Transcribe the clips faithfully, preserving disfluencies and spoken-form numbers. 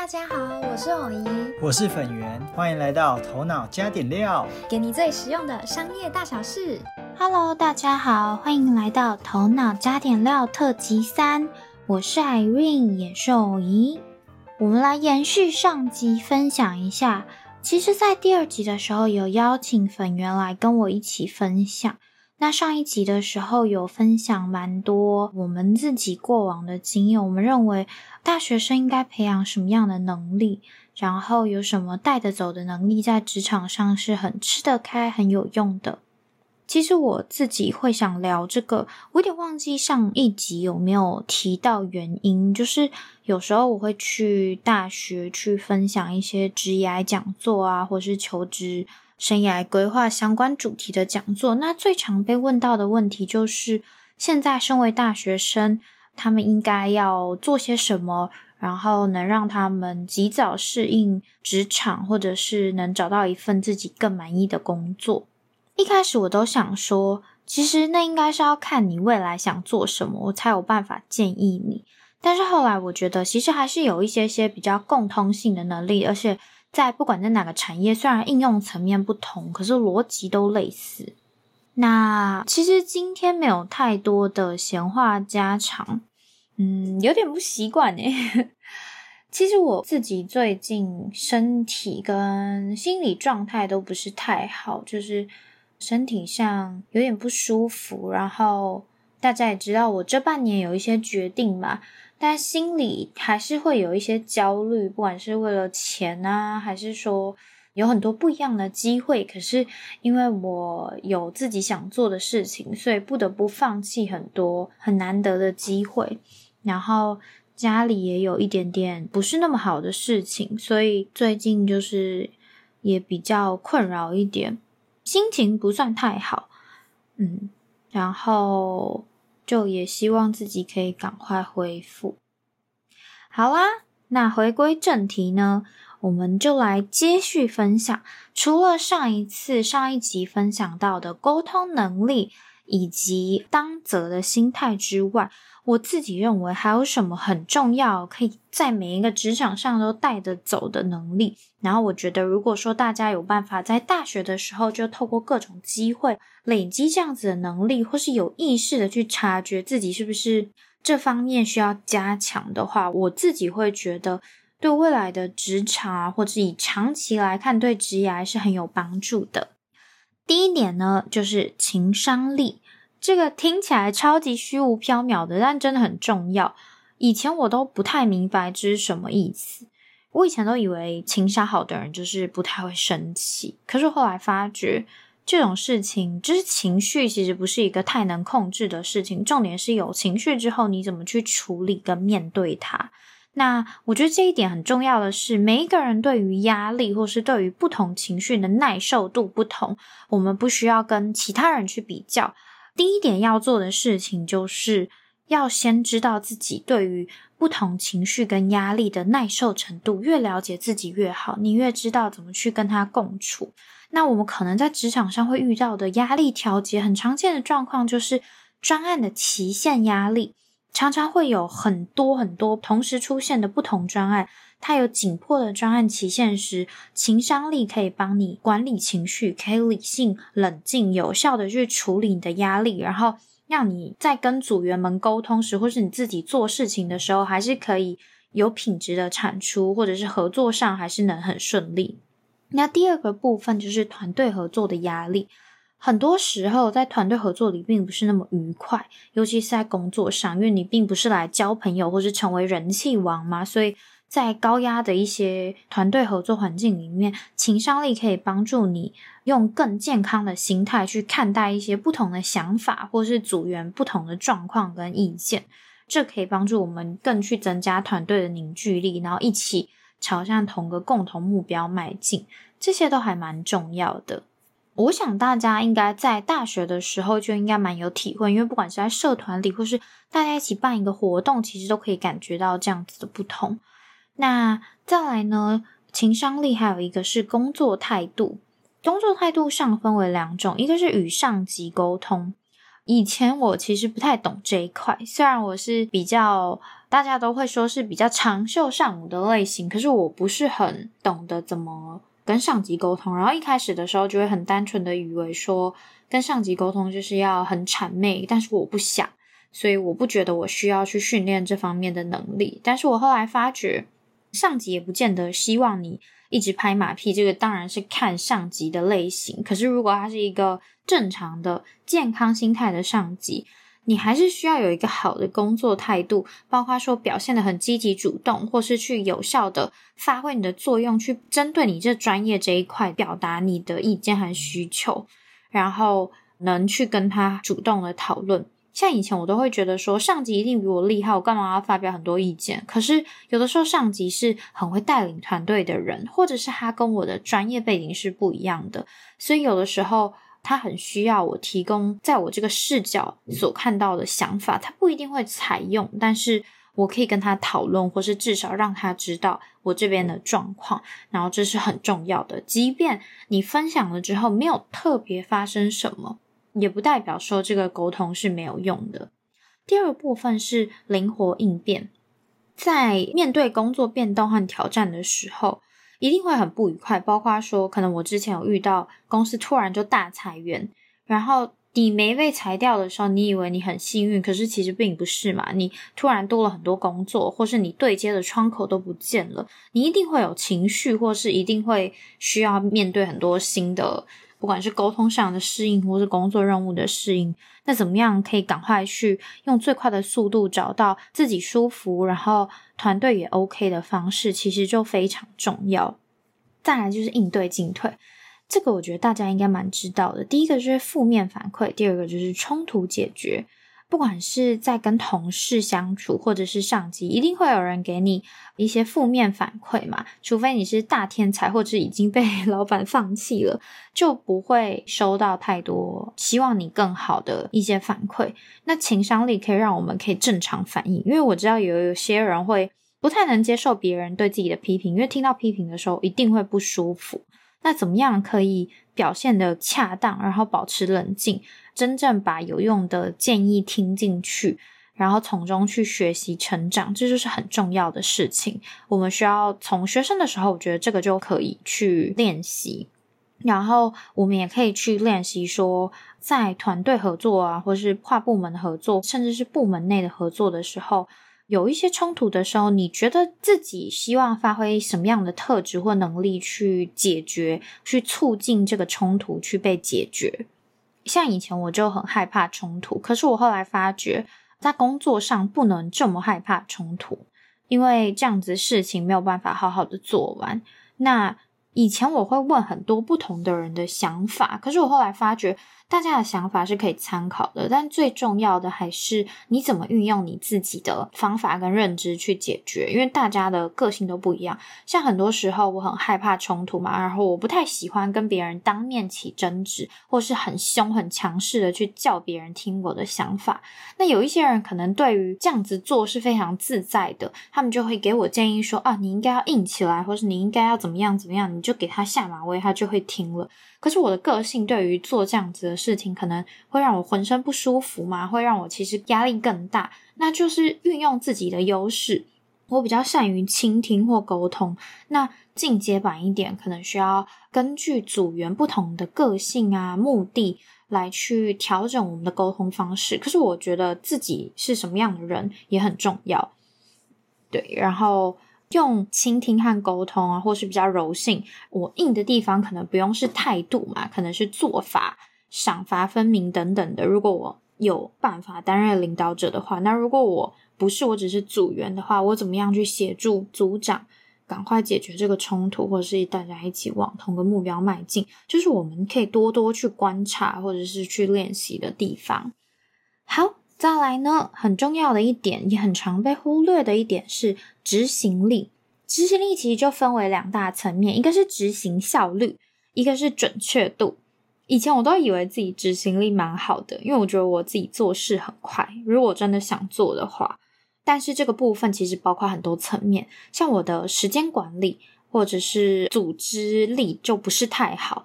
家好，我是偶怡， 我是粉圆，欢迎来到头脑加点料， 给你最实用的商业大小事。 Hello， 大家好，欢迎来到头脑加点料特辑三，我是 Irene， 也是偶怡。我们来延续上集分享一下，其实在第二集的时候有邀请粉圆来跟我一起分享。那上一集的时候有分享蛮多我们自己过往的经验，我们认为大学生应该培养什么样的能力，然后有什么带得走的能力在职场上是很吃得开很有用的。其实我自己会想聊这个，我有点忘记上一集有没有提到原因，就是有时候我会去大学去分享一些职涯讲座啊，或是求职生涯规划相关主题的讲座，那最常被问到的问题就是现在身为大学生他们应该要做些什么，然后能让他们及早适应职场，或者是能找到一份自己更满意的工作。一开始我都想说其实那应该是要看你未来想做什么，我才有办法建议你，但是后来我觉得其实还是有一些些比较共通性的能力，而且在不管在哪个产业，虽然应用层面不同，可是逻辑都类似。那其实今天没有太多的闲话家常，嗯，有点不习惯耶。其实我自己最近身体跟心理状态都不是太好，就是身体上有点不舒服，然后大家也知道我这半年有一些决定嘛，但心里还是会有一些焦虑，不管是为了钱啊，还是说有很多不一样的机会，可是因为我有自己想做的事情，所以不得不放弃很多很难得的机会，然后家里也有一点点不是那么好的事情，所以最近就是也比较困扰一点，心情不算太好，嗯，然后就也希望自己可以赶快恢复。好啦，那回归正题呢，我们就来接续分享，除了上一次上一集分享到的沟通能力以及当责的心态之外，我自己认为还有什么很重要可以在每一个职场上都带得走的能力。然后我觉得如果说大家有办法在大学的时候就透过各种机会累积这样子的能力，或是有意识的去察觉自己是不是这方面需要加强的话，我自己会觉得对未来的职场啊，或者以长期来看对职业是很有帮助的。第一点呢，就是情商力。这个听起来超级虚无缥缈的，但真的很重要。以前我都不太明白这是什么意思，我以前都以为情商好的人就是不太会生气，可是后来发觉这种事情就是情绪其实不是一个太能控制的事情，重点是有情绪之后你怎么去处理跟面对它。那我觉得这一点很重要的是，每一个人对于压力或是对于不同情绪的耐受度不同，我们不需要跟其他人去比较。第一点要做的事情就是要先知道自己对于不同情绪跟压力的耐受程度，越了解自己越好，你越知道怎么去跟它共处。那我们可能在职场上会遇到的压力调节很常见的状况就是专案的期限压力，常常会有很多很多同时出现的不同专案，它有紧迫的专案期限时，情商力可以帮你管理情绪，可以理性冷静有效的去处理你的压力，然后让你在跟组员们沟通时，或是你自己做事情的时候，还是可以有品质的产出，或者是合作上还是能很顺利。那第二个部分就是团队合作的压力，很多时候在团队合作里并不是那么愉快，尤其是在工作上，因为你并不是来交朋友或是成为人气王嘛，所以在高压的一些团队合作环境里面，情商力可以帮助你用更健康的心态去看待一些不同的想法，或是组员不同的状况跟意见，这可以帮助我们更去增加团队的凝聚力，然后一起朝向同个共同目标迈进，这些都还蛮重要的。我想大家应该在大学的时候就应该蛮有体会，因为不管是在社团里或是大家一起办一个活动，其实都可以感觉到这样子的不同。那再来呢，情商力还有一个是工作态度。工作态度上分为两种，一个是与上级沟通， 以前我其实不太懂这一块，虽然我是比较大家都会说是比较长袖善舞的类型，可是我不是很懂得怎么跟上级沟通，然后一开始的时候就会很单纯的以为说跟上级沟通就是要很谄媚，但是我不想，所以我不觉得我需要去训练这方面的能力。但是我后来发觉上级也不见得希望你一直拍马屁，这个当然是看上级的类型，可是如果他是一个正常的健康心态的上级，你还是需要有一个好的工作态度，包括说表现得很积极主动，或是去有效的发挥你的作用，去针对你这专业这一块表达你的意见和需求，然后能去跟他主动的讨论。像以前我都会觉得说上级一定比我厉害，我干嘛要发表很多意见，可是有的时候上级是很会带领团队的人，或者是他跟我的专业背景是不一样的，所以有的时候他很需要我提供在我这个视角所看到的想法，他不一定会采用，但是我可以跟他讨论，或是至少让他知道我这边的状况，然后这是很重要的。即便你分享了之后没有特别发生什么，也不代表说这个沟通是没有用的。第二个部分是灵活应变，在面对工作变动和挑战的时候一定会很不愉快，包括说可能我之前有遇到公司突然就大裁员，然后你没被裁掉的时候你以为你很幸运，可是其实并不是嘛，你突然多了很多工作，或是你对接的窗口都不见了，你一定会有情绪，或是一定会需要面对很多新的不管是沟通上的适应或是工作任务的适应，那怎么样可以赶快去用最快的速度找到自己舒服然后团队也 OK 的方式，其实就非常重要。再来就是应对进退，这个我觉得大家应该蛮知道的。第一个就是负面反馈，第二个就是冲突解决。不管是在跟同事相处或者是上级，一定会有人给你一些负面反馈嘛，除非你是大天才或者已经被老板放弃了，就不会收到太多希望你更好的一些反馈。那情商力可以让我们可以正常反应，因为我知道有有些人会不太能接受别人对自己的批评，因为听到批评的时候一定会不舒服。那怎么样可以表现得恰当，然后保持冷静，真正把有用的建议听进去，然后从中去学习成长，这就是很重要的事情。我们需要从学生的时候，我觉得这个就可以去练习，然后我们也可以去练习说在团队合作啊，或是跨部门的合作，甚至是部门内的合作的时候，有一些冲突的时候，你觉得自己希望发挥什么样的特质或能力去解决，去促进这个冲突去被解决。像以前我就很害怕冲突，可是我后来发觉在工作上不能这么害怕冲突，因为这样子事情没有办法好好的做完。那以前我会问很多不同的人的想法，可是我后来发觉大家的想法是可以参考的，但最重要的还是你怎么运用你自己的方法跟认知去解决，因为大家的个性都不一样。像很多时候我很害怕冲突嘛，然后我不太喜欢跟别人当面起争执，或是很凶很强势的去叫别人听我的想法。那有一些人可能对于这样子做是非常自在的，他们就会给我建议说啊，你应该要硬起来，或是你应该要怎么样怎么样，你就给他下马威，他就会听了。可是我的个性对于做这样子的事情可能会让我浑身不舒服嘛，会让我其实压力更大，那就是运用自己的优势，我比较善于倾听或沟通。那进阶版一点，可能需要根据组员不同的个性啊、目的来去调整我们的沟通方式。可是我觉得自己是什么样的人也很重要，对，然后用倾听和沟通啊，或是比较柔性，我硬的地方可能不用是态度嘛，可能是做法、赏罚分明等等的。如果我有办法担任领导者的话，那如果我不是，我只是组员的话，我怎么样去协助组长赶快解决这个冲突，或者是大家一起往同个目标迈进，就是我们可以多多去观察或者是去练习的地方。好，再来呢，很重要的一点，也很常被忽略的一点是执行力。执行力其实就分为两大层面，一个是执行效率，一个是准确度。以前我都以为自己执行力蛮好的，因为我觉得我自己做事很快，如果真的想做的话。但是这个部分其实包括很多层面，像我的时间管理或者是组织力就不是太好。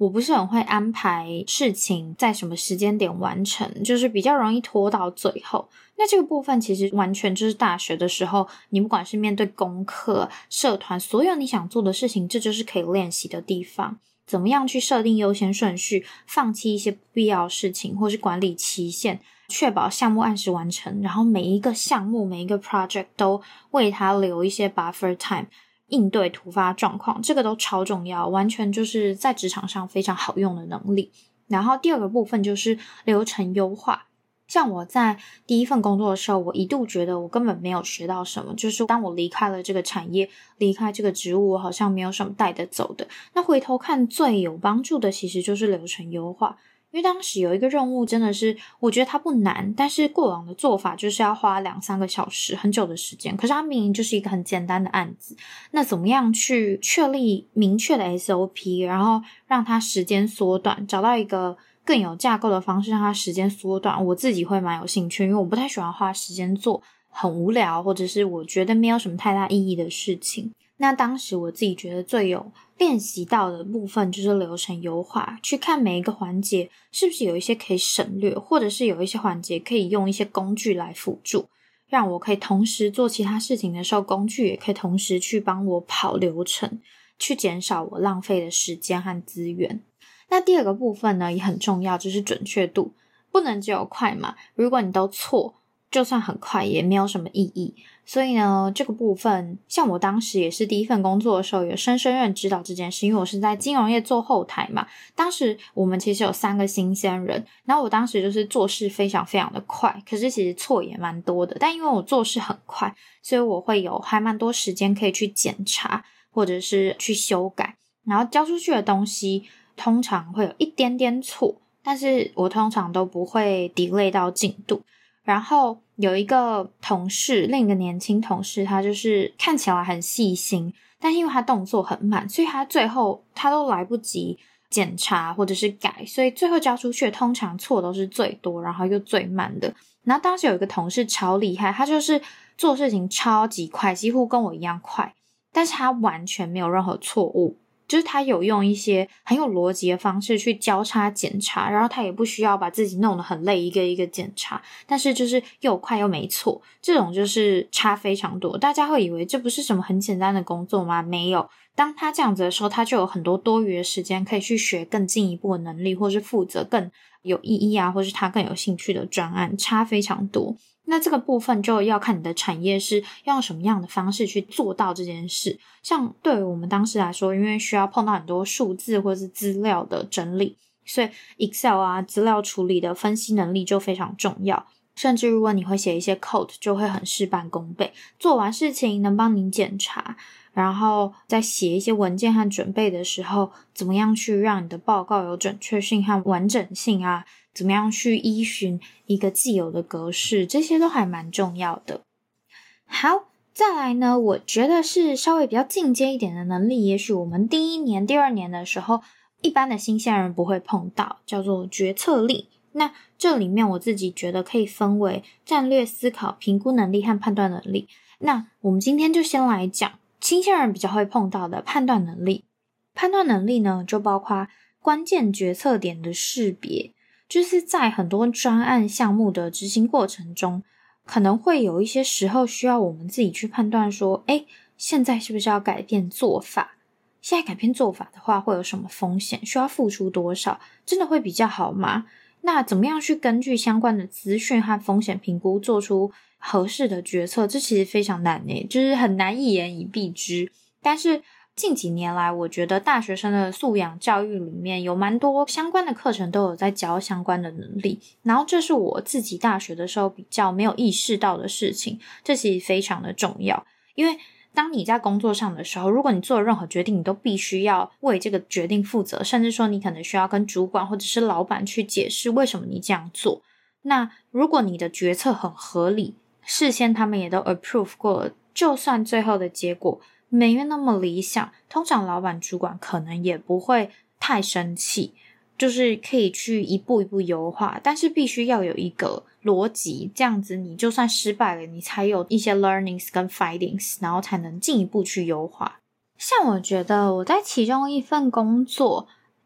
我不是很会安排事情在什么时间点完成，就是比较容易拖到最后。那这个部分其实完全就是大学的时候，你不管是面对功课、社团，所有你想做的事情，这就是可以练习的地方。怎么样去设定优先顺序，放弃一些不必要的事情，或是管理期限，确保项目按时完成，然后每一个项目每一个 project 都为它留一些 buffer time， 应对突发状况，这个都超重要，完全就是在职场上非常好用的能力。然后第二个部分就是流程优化。像我在第一份工作的时候，我一度觉得我根本没有学到什么，就是当我离开了这个产业，离开这个职务，我好像没有什么带得走的。那回头看最有帮助的其实就是流程优化，因为当时有一个任务真的是我觉得它不难，但是过往的做法就是要花两三个小时，很久的时间，可是它明明就是一个很简单的案子。那怎么样去确立明确的 S O P， 然后让它时间缩短，找到一个更有架构的方式让它时间缩短，我自己会蛮有兴趣，因为我不太喜欢花时间做很无聊或者是我觉得没有什么太大意义的事情。那当时我自己觉得最有练习到的部分就是流程优化，去看每一个环节是不是有一些可以省略，或者是有一些环节可以用一些工具来辅助，让我可以同时做其他事情的时候，工具也可以同时去帮我跑流程，去减少我浪费的时间和资源。那第二个部分呢也很重要，就是准确度，不能只有快嘛，如果你都错，就算很快也没有什么意义。所以呢这个部分像我当时也是第一份工作的时候有深深认知到这件事，因为我是在金融业做后台嘛，当时我们其实有三个新鲜人，然后我当时就是做事非常非常的快，可是其实错也蛮多的，但因为我做事很快，所以我会有还蛮多时间可以去检查或者是去修改，然后交出去的东西通常会有一点点错，但是我通常都不会 delay 到进度。然后有一个同事，另一个年轻同事，他就是看起来很细心，但因为他动作很慢，所以他最后他都来不及检查或者是改，所以最后交出去通常错都是最多，然后又最慢的。然后当时有一个同事超厉害，他就是做事情超级快，几乎跟我一样快，但是他完全没有任何错误，就是他有用一些很有逻辑的方式去交叉检查，然后他也不需要把自己弄得很累一个一个检查，但是就是又快又没错，这种就是差非常多。大家会以为这不是什么很简单的工作吗？没有，当他这样子的时候，他就有很多多余的时间可以去学更进一步的能力，或是负责更有意义啊，或是他更有兴趣的专案，差非常多。那这个部分就要看你的产业是要用什么样的方式去做到这件事。像对于我们当时来说，因为需要碰到很多数字或是资料的整理，所以 Excel 啊资料处理的分析能力就非常重要，甚至如果你会写一些 code 就会很事半功倍，做完事情能帮你检查，然后在写一些文件和准备的时候，怎么样去让你的报告有准确性和完整性啊，怎么样去依循一个既有的格式，这些都还蛮重要的。好，再来呢，我觉得是稍微比较进阶一点的能力，也许我们第一年第二年的时候一般的新鲜人不会碰到，叫做决策力。那这里面我自己觉得可以分为战略思考、评估能力和判断能力。那我们今天就先来讲新鲜人比较会碰到的判断能力。判断能力呢，就包括关键决策点的识别，就是在很多专案项目的执行过程中，可能会有一些时候需要我们自己去判断说，诶，现在是不是要改变做法？现在改变做法的话会有什么风险？需要付出多少？真的会比较好吗？那怎么样去根据相关的资讯和风险评估做出合适的决策？这其实非常难诶，就是很难一言以蔽之。但是近几年来，我觉得大学生的素养教育里面有蛮多相关的课程都有在教相关的能力，然后这是我自己大学的时候比较没有意识到的事情，这其实非常的重要。因为当你在工作上的时候，如果你做任何决定，你都必须要为这个决定负责，甚至说你可能需要跟主管或者是老板去解释为什么你这样做。那如果你的决策很合理，事先他们也都 approve 过了，就算最后的结果没有那么理想，通常老板主管可能也不会太生气，就是可以去一步一步优化，但是必须要有一个逻辑，这样子你就算失败了，你才有一些 learnings 跟 findings， 然后才能进一步去优化。像我觉得我在其中一份工作，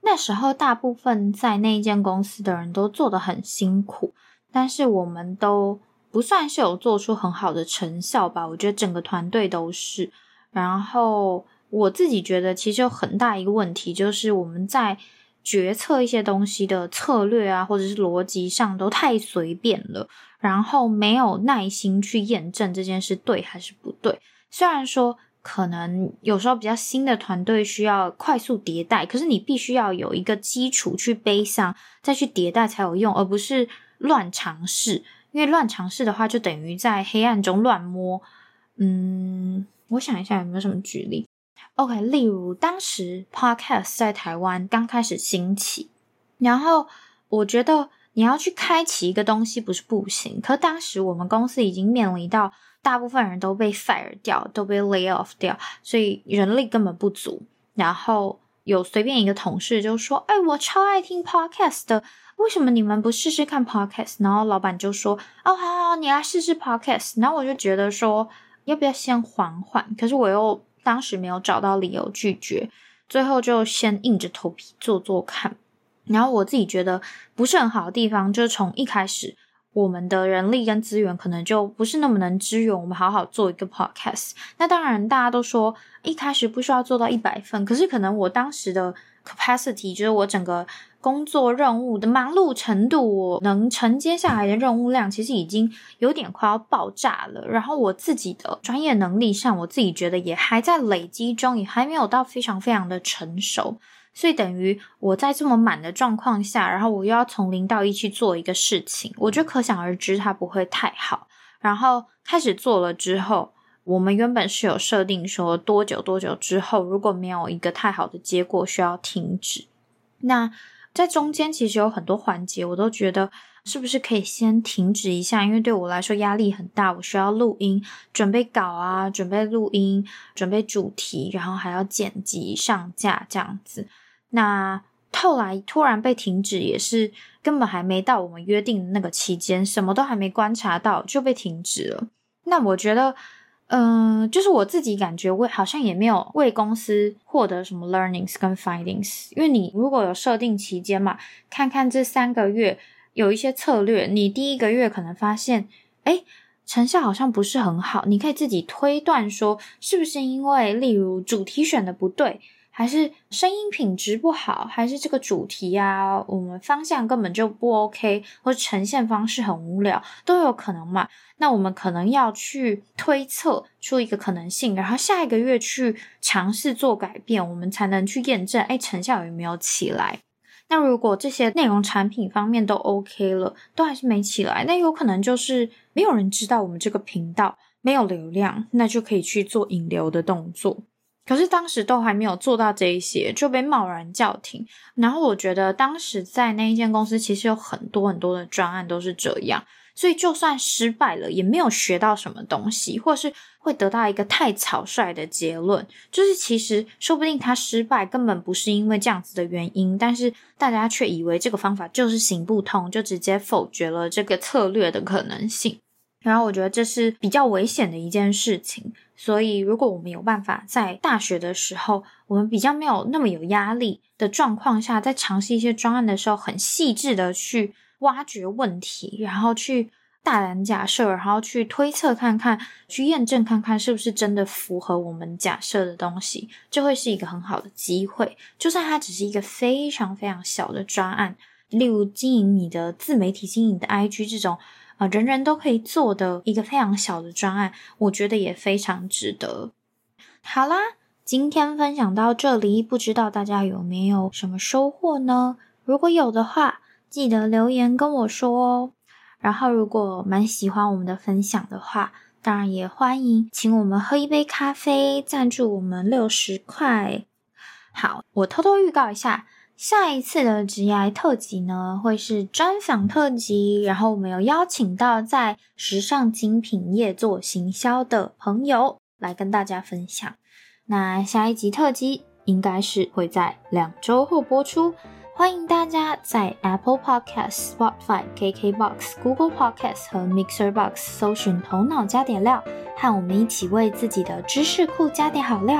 那时候大部分在那一间公司的人都做得很辛苦，但是我们都不算是有做出很好的成效吧，我觉得整个团队都是。然后我自己觉得其实有很大一个问题，就是我们在决策一些东西的策略啊，或者是逻辑上都太随便了，然后没有耐心去验证这件事对还是不对。虽然说可能有时候比较新的团队需要快速迭代，可是你必须要有一个基础去背上，再去迭代才有用，而不是乱尝试。因为乱尝试的话就等于在黑暗中乱摸。嗯，我想一下有没有什么举例。 OK， 例如当时 Podcast 在台湾刚开始兴起，然后我觉得你要去开启一个东西不是不行，可当时我们公司已经面临到大部分人都被 fire 掉，都被 lay off 掉，所以人力根本不足。然后有随便一个同事就说，哎，我超爱听 podcast 的，为什么你们不试试看 podcast？ 然后老板就说，哦，好好，你来试试 podcast。 然后我就觉得说要不要先缓缓，可是我又当时没有找到理由拒绝，最后就先硬着头皮做做看。然后我自己觉得不是很好的地方，就是从一开始我们的人力跟资源可能就不是那么能支援我们好好做一个 podcast。 那当然大家都说一开始不需要做到一百分，可是可能我当时的 capacity 就是我整个工作任务的忙碌程度，我能承接下来的任务量其实已经有点快要爆炸了，然后我自己的专业能力上我自己觉得也还在累积中，也还没有到非常非常的成熟，所以等于我在这么满的状况下，然后我又要从零到一去做一个事情，我觉得可想而知它不会太好。然后开始做了之后，我们原本是有设定说多久多久之后如果没有一个太好的结果需要停止。那在中间其实有很多环节我都觉得是不是可以先停止一下，因为对我来说压力很大，我需要录音，准备稿啊，准备录音，准备主题，然后还要剪辑上架这样子。那后来突然被停止，也是根本还没到我们约定的那个期间，什么都还没观察到就被停止了。那我觉得嗯、呃，就是我自己感觉我好像也没有为公司获得什么 learnings 跟 findings。 因为你如果有设定期间嘛，看看这三个月有一些策略，你第一个月可能发现诶成效好像不是很好，你可以自己推断说是不是因为例如主题选的不对，还是声音品质不好，还是这个主题啊我们方向根本就不 OK， 或者呈现方式很无聊，都有可能嘛。那我们可能要去推测出一个可能性，然后下一个月去尝试做改变，我们才能去验证诶成效有没有起来。那如果这些内容产品方面都 OK 了，都还是没起来，那有可能就是没有人知道我们这个频道，没有流量，那就可以去做引流的动作。可是当时都还没有做到这一些就被贸然叫停。然后我觉得当时在那一间公司其实有很多很多的专案都是这样，所以就算失败了也没有学到什么东西，或是会得到一个太草率的结论，就是其实说不定他失败根本不是因为这样子的原因，但是大家却以为这个方法就是行不通，就直接否决了这个策略的可能性。然后我觉得这是比较危险的一件事情。所以如果我们有办法在大学的时候，我们比较没有那么有压力的状况下，在尝试一些专案的时候很细致的去挖掘问题，然后去大胆假设，然后去推测看看，去验证看看是不是真的符合我们假设的东西，就会是一个很好的机会。就算它只是一个非常非常小的专案，例如经营你的自媒体，经营你的 I G 这种呃，人人都可以做的一个非常小的专案，我觉得也非常值得。好啦，今天分享到这里，不知道大家有没有什么收获呢？如果有的话，记得留言跟我说哦。然后如果蛮喜欢我们的分享的话，当然也欢迎请我们喝一杯咖啡，赞助我们六十块。好，我偷偷预告一下，下一次的职涯特辑呢，会是专访特辑，然后我们有邀请到在时尚精品业做行销的朋友来跟大家分享。那下一集特辑应该是会在两周后播出，欢迎大家在 Apple Podcast、Spotify、K K B O X、Google Podcast 和 Mixer Box 搜寻头脑加点料，和我们一起为自己的知识库加点好料，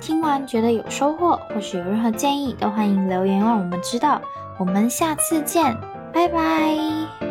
听完觉得有收获，或是有任何建议，都欢迎留言让我们知道。我们下次见，拜拜。